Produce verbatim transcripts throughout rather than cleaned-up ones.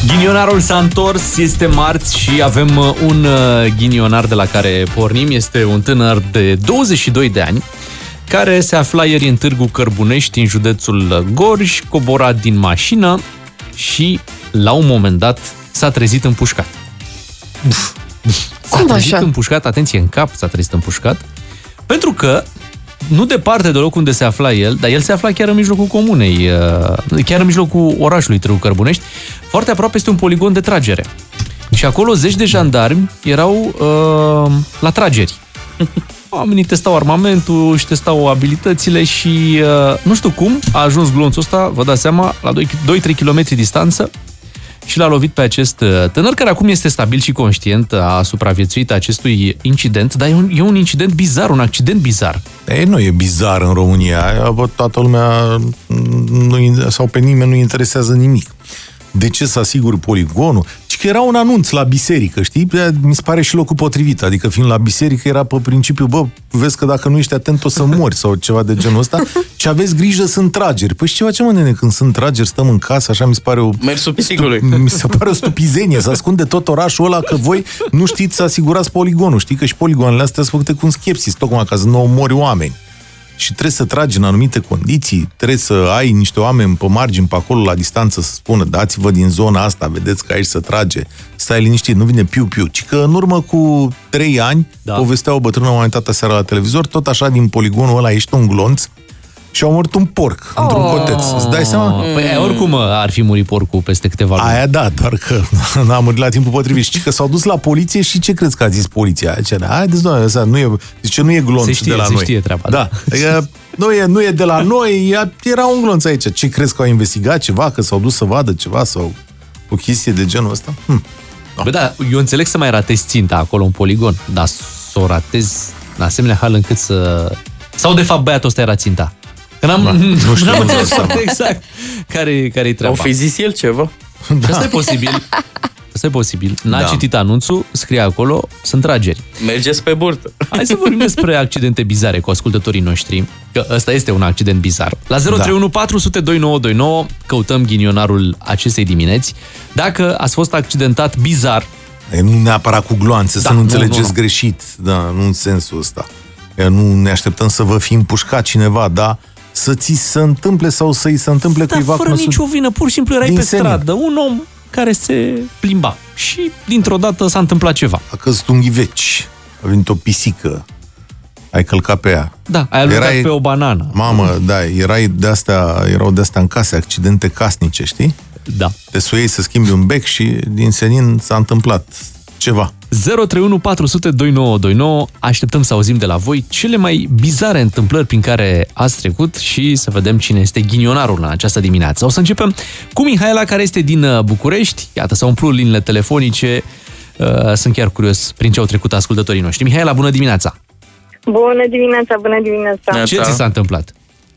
Ghinionarul s-a întors, este marți și avem un ghinionar de la care pornim. Este un tânăr de douăzeci și doi de ani care se afla ieri în Târgu Cărbunești, în județul Gorj, cobora din mașină și la un moment dat s-a trezit împușcat. S-a Cum trezit așa? împușcat, atenție, în cap s-a trezit împușcat, pentru că nu departe de locul unde se afla el, dar el se afla chiar în mijlocul comunei, chiar în mijlocul orașului Târgu Cărbunești. Foarte aproape este un poligon de tragere. Și acolo zeci de jandarmi erau uh, la trageri. Oamenii testau armamentul și testau abilitățile și uh, nu știu cum a ajuns glonțul ăsta, vă dați seama, la doi trei kilometri distanță și l-a lovit pe acest tânăr, care acum este stabil și conștient, a supraviețuit acestui incident, dar e un, e un incident bizar, un accident bizar. E, nu e bizar în România, toată lumea nu, sau pe nimeni nu interesează nimic. De ce să asigur poligonul? Ci că era un anunț la biserică, știi? Mi se pare și locul potrivit, adică fiind la biserică era pe principiu, bă, vezi că dacă nu ești atent o să mori sau ceva de genul ăsta, și aveți grijă, sunt trageri. Păi și ce facem, mă, nene, când sunt trageri, stăm în casă, așa mi se pare o... Mersul pisicului. Stu... Mi se pare o stupizenie, să ascunde tot orașul ăla că voi nu știți să asigurați poligonul. Știi că și poligoanele astea sunt făcute cu un schepsis, tocmai ca să nu omori oameni. Și trebuie să tragi în anumite condiții, trebuie să ai niște oameni pe margini, pe acolo, la distanță, să spună, dați-vă din zona asta, vedeți că aici se trage, stai liniștit, nu vine piu-piu. Ci că în urmă cu trei ani, da, povestea o bătrână oamenitate seara la televizor, tot așa din poligonul ăla ieșit un glonț și au murit un porc oh. într-un coteț. Îți dai seama? Păi oricum ar fi murit porcul peste câteva luni. Aia da, doar că n-a murit la timpul potrivit. Și că s-au dus la poliție și ce crezi că a zis poliția? Aceea, haideți, doamne, asta nu e, zice, nu e glonț știe, de la se noi. știe treaba. Da. da. Nu e, nu e de la noi, era un glonț aici. Ce crezi că au investigat ceva, că s-au dus să vadă ceva sau o chestie de genul ăsta? Hm. No. Bă, da, eu înțeleg să mai ratezi ținta acolo în poligon, dar să o ratezi în asemenea hal încât să... Sau de fapt băiatul ăsta era ținta. Că n-am, da, nu știu, n-am înțeles foarte exact care, care-i treaba. Au fi zis el ceva. Da. Asta e posibil. Asta e posibil. N-a da. citit anunțul, scrie acolo, sunt trageri. Mergeți pe burtă. Hai să vorbim despre accidente bizare cu ascultătorii noștri, că ăsta este un accident bizar. La zero trei unu patru zero zero doi nouă doi nouă căutăm ghinionarul acestei dimineți. Dacă ați fost accidentat bizar... E, nu neapărat cu gloanțe, da, să nu înțelegeți nu, nu. greșit. Da, nu în sensul ăsta. E, nu ne așteptăm să vă fi împușcat cineva, da? Să ți se întâmple sau să-i se întâmple da, cuiva fără nicio vină, pur și simplu erai pe senin. Stradă, un om care se plimba și dintr-o dată s-a întâmplat ceva. A căzut un ghiveci, a venit o pisică, ai călcat pe ea. Da, ai alungat pe o banană. Mamă, da, erai de-astea, erau de-astea în case, accidente casnice, știi? Da. Te suiei să schimbi un bec și din senin s-a întâmplat ceva. zero trei unu patru zero zero doi nouă doi nouă. Așteptăm să auzim de la voi cele mai bizare întâmplări prin care ați trecut și să vedem cine este ghinionarul în această dimineață. O să începem cu Mihaela, care este din București. Iată, s-au umplut liniile telefonice. Sunt chiar curios prin ce au trecut ascultătorii noștri. Mihaela, bună dimineața! Bună dimineața, bună dimineața! Ce ți s-a întâmplat?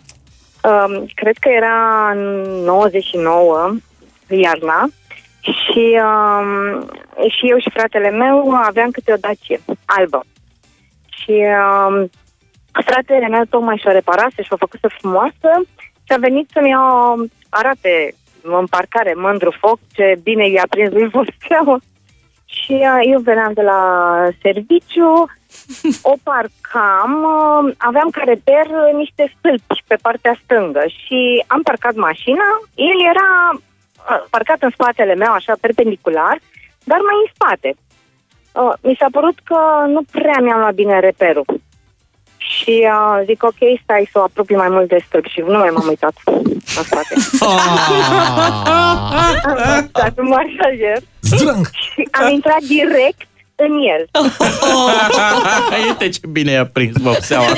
Um, cred că era în nouăzeci și nouă, iarna. Și, um, și eu și fratele meu aveam câte o Dacie albă. Și um, fratele meu tocmai și-o reparase și-o făcuse frumoasă și a venit să-mi o arate în parcare, mândru foc, ce bine i-a prins lui vopseaua. Și uh, eu veneam de la serviciu, o parcam, uh, aveam ca reper niște stâlpi pe partea stângă și am parcat mașina, el era parcat în spatele meu, așa, perpendicular, dar mai în spate. Uh, mi s-a părut că nu prea mi-am luat bine reperul. Și uh, zic, ok, stai să o apropii mai mult de stâlp și nu mai m-am uitat în spate. Am stat în marșajer și am intrat direct în el. Uite ce bine i-a prins vopseaua.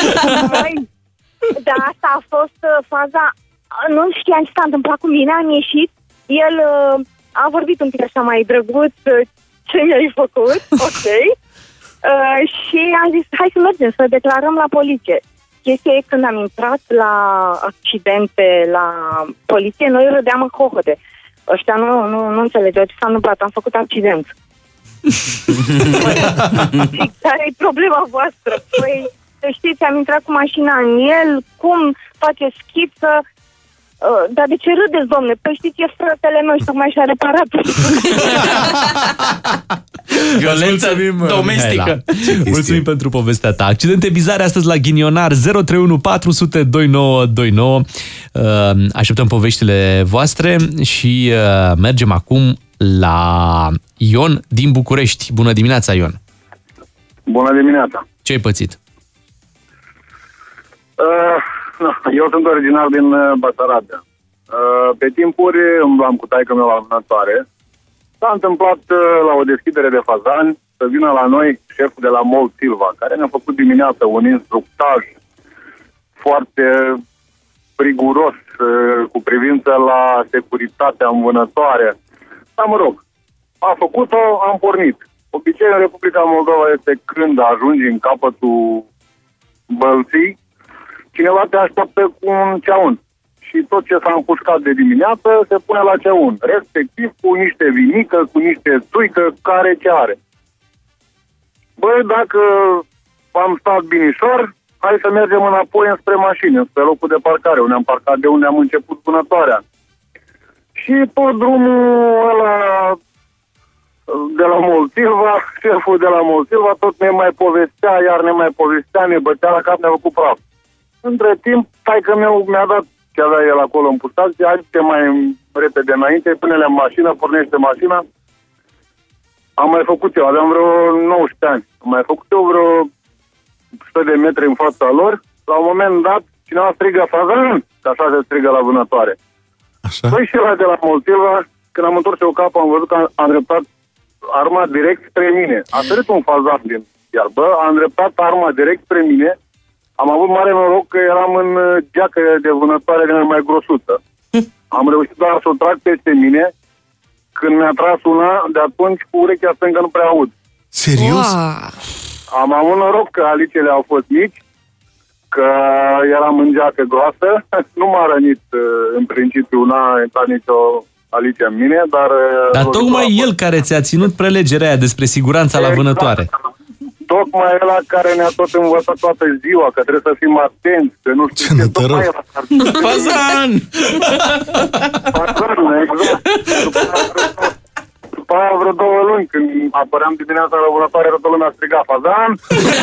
Da, asta a fost uh, faza. Nu știam ce s-a întâmplat cu mine, am ieșit, el uh, a vorbit un pic așa mai drăguț, uh, ce mi-ai făcut, ok, uh, și am zis, hai să mergem, să declarăm la poliție. Chestia e, când am intrat la accidente, la poliție, noi râdeam în hohote. Ăștia nu, nu, nu înțelegeau ce s-a întâmplat, am făcut accident. Și care e problema voastră? Păi, știți, am intrat cu mașina în el, cum face schiță. Uh, dar de ce râdeți, domne? Păi știți, e fratele meu și tocmai și-a reparat. Violență domestică. Mulțumim pentru povestea ta. Accidente bizare astăzi la Ghinionar. Zero trei unu patru zero zero doi nouă doi nouă. Uh, așteptăm poveștile voastre și uh, mergem acum la Ion din București. Bună dimineața, Ion. Bună dimineața. Ce ai pățit? Uh, eu sunt originar din Basarabia. Uh, pe timpuri îmblam cu taică meu la vânătoare. S-a întâmplat uh, la o deschidere de fazani să vină la noi șeful de la Mol Silva, care ne-a făcut dimineața un instructaj foarte riguros uh, cu privință la securitatea în vânătoare. Dar mă rog, am făcut-o, am pornit. Obiceiul în Republica Moldova este când ajungi în capătul bălții, cineva te așteaptă cu un ceaun. Și tot ce s-a împușcat de dimineață se pune la ceaun. Respectiv cu niște vinică, cu niște țuică, care ce are. Băi, dacă am stat binișor, hai să mergem înapoi înspre mașini, spre locul de parcare, unde am parcat, de unde am început vânătoarea. Și tot drumul ăla de la Molsilva, șeful de la Molsilva, tot ne mai povestea, iar ne mai povestea, ne bătea la cap, ne-a făcut praf. Între timp, taică meu mi-a dat ce avea el acolo împuștat, zice mai repede înainte, pune-le în mașină, pornește mașina. Am mai făcut eu, aveam vreo nouăsprezece ani. Am mai făcut eu vreo o sută de metri în fața lor. La un moment dat, cineva strigă fazan, că așa se strigă la vânătoare. Așa? Păi și ăla de la Molsilva, când am întors eu capul, am văzut că a îndreptat arma direct spre mine. A sărit un fazan din iarbă, a îndreptat arma direct spre mine. Am avut mare noroc că eram în geacă de vânătoare de mai grosuță. Am reușit doar să o trag peste mine. Când mi-a tras una, de atunci cu urechea stângă nu prea aud. Serios? Wow. Am avut noroc că alicele au fost mici, că eram în geacă groasă. Nu m-a rănit în principiu, n-a intrat nicio alice în mine, dar... Dar tocmai el care ți-a ținut prelegerea aia despre siguranța la vânătoare. Tocmai ăla care ne-a tot învățat toată ziua, că trebuie să fim atenți, că nu știu ce, tocmai ăla. Fazan! Fazan, exact. După aia vreo două luni, când apăream dimineața la vânătoare, toată lumea striga fazan.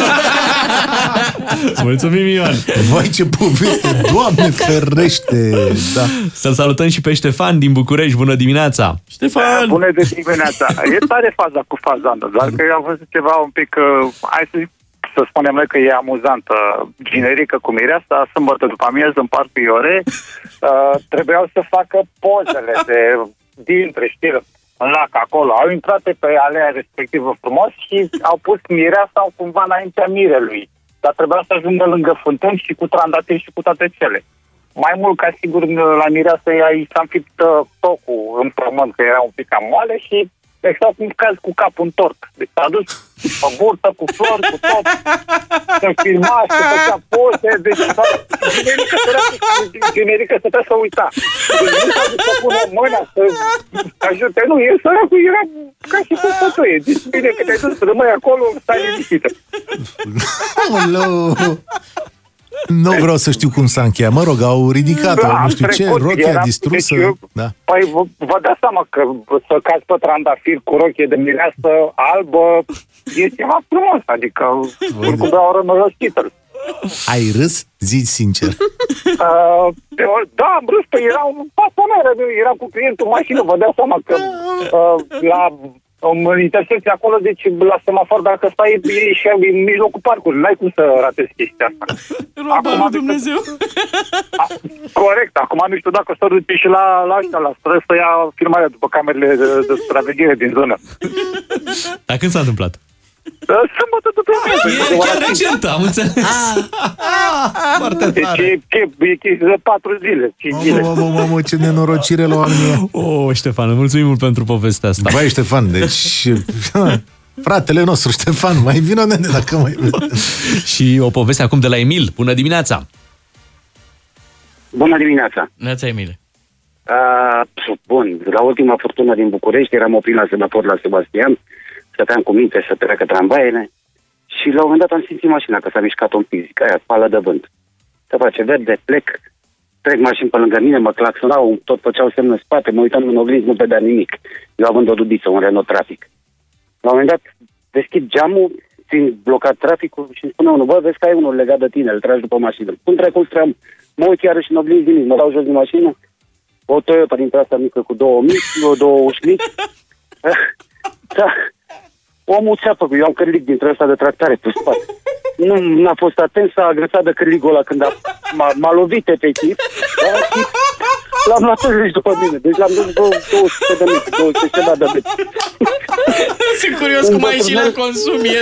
Mulțumim, Ioan! Vai, ce poveste! Doamne ferește! Da. Să-l salutăm și pe Ștefan din București. Bună dimineața! Ștefan! Bună de dimineața! E tare faza cu fazanul, doar că eu am văzut ceva un pic, uh, hai să zic, să spunem noi că e amuzantă. Generică cu mireasa, sâmbătă după amiază, în Parcul Iore, uh, trebuiau să facă pozele de dintre, știi, în lac acolo. Au intrat pe alea respectivă frumos și au pus mireasa cumva înaintea mirelui. Dar trebuia să ajungă lângă fântâni și cu trandafiri și cu toate cele. Mai mult ca sigur la mireasă i s-a înfipt tocul în pământ, că era un pic cam moale și exact cum cazi cu capul în tort. Deci s-a dus pe burtă, cu flori, cu tot. Se filma, se făcea poze, deci generică stătea, generică stătea să uita. Deci nu s-a dus să pună mâna, să ajute. Nu, el săracul era ca și cu fătuie. Deci bine că te-ai dus să rămâi acolo, stai liniștită. Nu vreau să știu cum s-a încheiat. Mă rog, au ridicat-o, Da, nu știu ce, trecut, rochia era- distrusă. deci eu- Da. Păi vă, vă dați seama că să cazi pe trandafir cu rochie de mireasă albă e ceva frumos, adică oricum vreau o rămărăștită. Ai râs? Zici sincer. Uh, da, am râs, că era un pasionar, era cu clientul în mașină, vă dați seama că uh, la în intersecție acolo, deci la semafor, dacă stai, e și în mijlocul parcului, n-ai cum să ratezi chestia asta. Roba lui Dumnezeu! A, corect, acum nu știu dacă s-o duce și la, la ăștia, la străzi, să ia filmarea după camerele de, de supraveghere din zonă. Dar când s-a întâmplat? Sâmbătă după amiază. E chiar recent, am înțeles. Foarte Deci tare. e, e, e chestie de patru zile, cinci zile. Mamă, mamă, mamă, ce nenorocire la oamenii. Oh, Ștefan, mulțumim mult pentru povestea asta. Vai, Ștefan, deci... Fratele nostru, Ștefan, mai vină, nene, dacă mai vede. Și o poveste acum de la Emil. Bună dimineața! Bună dimineața! Neața, Emile. Uh, bun, la ultima furtună din București eram oprit la semafor la Sebastian, stăteam cu minte să treacă tramvaiele și la un moment dat am simțit mașina că s-a mișcat un pic, zic, aia, pală de vânt. Se face verde, plec, trec mașini pe lângă mine, mă claxonau, tot făceau semn în spate, mă uitam în oglinzi, nu vedea nimic. Eu având o dubiță, un Renault Trafic. La un moment dat, deschid geamul, țin blocat traficul și îmi spune unul, bă, vezi că ai unul legat de tine, îl tragi după mașină. Cum trecut stram, mă uit iarăși în oglinzi nimic, mă dau jos din mașină, o Toyota dintre asta mică cu două mici, două uși mici. Da. Omul țeapă, eu am cârlig dintre ăsta de tractare pe spate. Nu n-a fost atent, s-a agățat de cârligul ăla când a, m-a, m-a lovit efectiv. Da? Și l-am luat în după mine. Deci l-am dus două sute de metri, două sute de metri. Sunt curios cum a ieșit la consum el.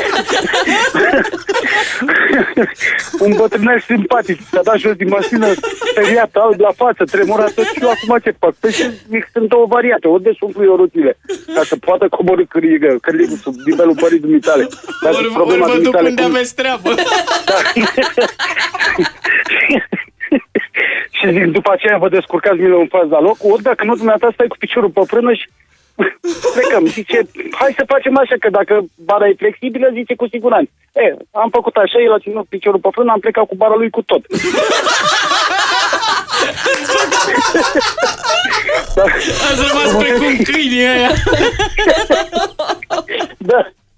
Un bătrânel simpatic, s-a dat jos din mașină, speriat, alb la față, tremurat tot și eu acum ce fac? Păi sunt două variante, ori de suflu eu rotile, ca să poată coborî cârligul, cârligul sub nivelul pării dumitale. Ori, ori vă duc unde aveți treabă. Da. Și zic, după aceea vă descurcați mine în faza loc, ori dacă nu, dumneata stai cu piciorul pe frână și plecăm. Zice, hai să facem așa, că dacă bara e flexibilă, zice, cu siguranță. E, am făcut așa, el a ținut piciorul pe frână, am plecat cu bara lui cu tot. Da. Ați rămas precum câinii aia. Da.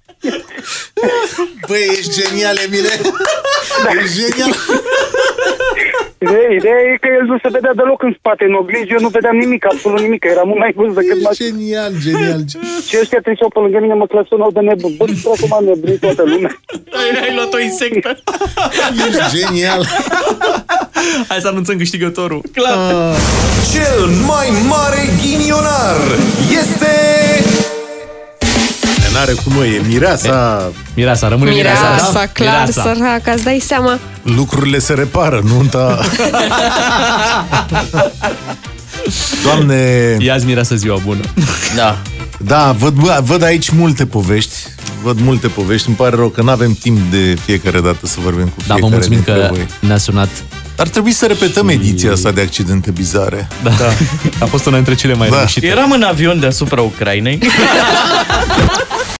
Băi, ești genial, Emile! Da. Ești genial! Ideea, ideea e că el nu se vedea deloc în spate, în oglinzi, eu nu vedeam nimic, absolut nimic, că era mult mai vârst decât mașina. Genial, genial! Și ăștia treceau pe lângă mine, mă clasonau de nebun. Bă, nu vreau să m-am nebunit toată lumea. Ai, ai luat o insectă. Ești genial! Hai să anunțăm câștigătorul. Clar. Ah. Cel mai mare ghinionar este... N-are cu noi, e Mireasa. Mireasa, rămâne Mireasa. Mireasa, Da? clar, Mireasa. săraca, îți dai seama. Lucrurile se repară, nunta... Doamne... Ia-ți Mireasa ziua bună. Da. Da, văd, văd aici multe povești. Văd multe povești. Îmi pare rău că nu avem timp de fiecare dată să vorbim cu Da, fiecare vă mulțumim dintre că voi. ne-a sunat. Ar trebui să repetăm ediția asta de accidente bizare. Da. Da. A fost una dintre cele mai Da. reușite. Eram în avion deasupra Ucrainei.